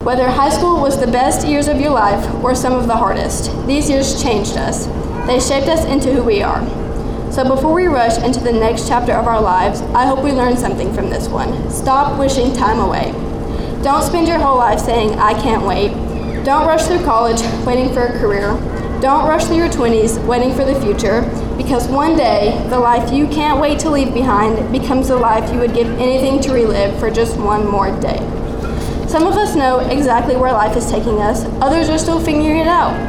Whether high school was the best years of your life or some of the hardest, these years changed us. They shaped us into who we are. So before we rush into the next chapter of our lives, I hope we learn something from this one. Stop wishing time away. Don't spend your whole life saying, I can't wait. Don't rush through college waiting for a career. Don't rush through your 20s waiting for the future, because one day, the life you can't wait to leave behind becomes the life you would give anything to relive for just one more day. Some of us know exactly where life is taking us, others are still figuring it out.